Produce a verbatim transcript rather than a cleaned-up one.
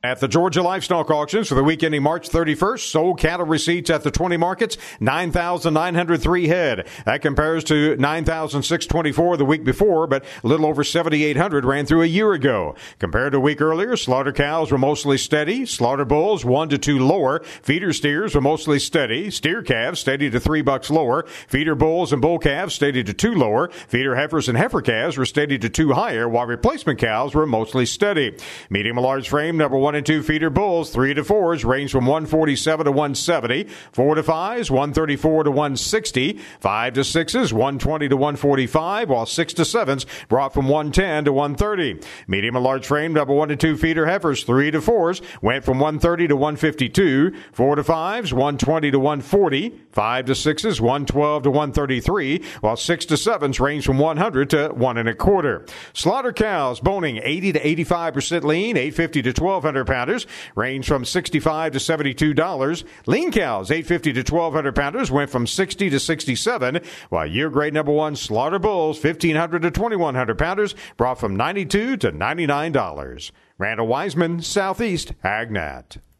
At the Georgia Livestock Auctions for the week ending March thirty-first, sold cattle receipts at the twenty markets, nine thousand nine hundred three head. That compares to nine thousand six hundred twenty-four the week before, but a little over seven thousand eight hundred ran through a year ago. Compared to a week earlier, slaughter cows were mostly steady. Slaughter bulls, one to two lower. Feeder steers were mostly steady. Steer calves steady to three bucks lower. Feeder bulls and bull calves steady to two lower. Feeder heifers and heifer calves were steady to two higher, while replacement cows were mostly steady. Medium and large frame, number one and two feeder bulls, three to fours range from one forty-seven to one seventy, four to fives, one thirty-four to one sixty, five to sixes, one twenty to one forty-five, while six to sevens brought from one ten to one thirty. Medium and large frame, number one and two feeder heifers, three to fours went from one thirty to one fifty-two, four to fives, one twenty to one forty, five to sixes, one twelve to one thirty-three, while six to sevens range from one hundred to one and a quarter. Slaughter cows boning eighty to eighty-five percent lean, eight fifty to twelve hundred pounders, range from sixty-five to seventy-two dollars. Lean cows, eight fifty to twelve hundred pounders, went from sixty to sixty-seven, while year grade number one slaughter bulls, fifteen hundred to twenty-one hundred pounders, brought from ninety-two to ninety-nine dollars. Randall Wiseman, Southeast AgNet.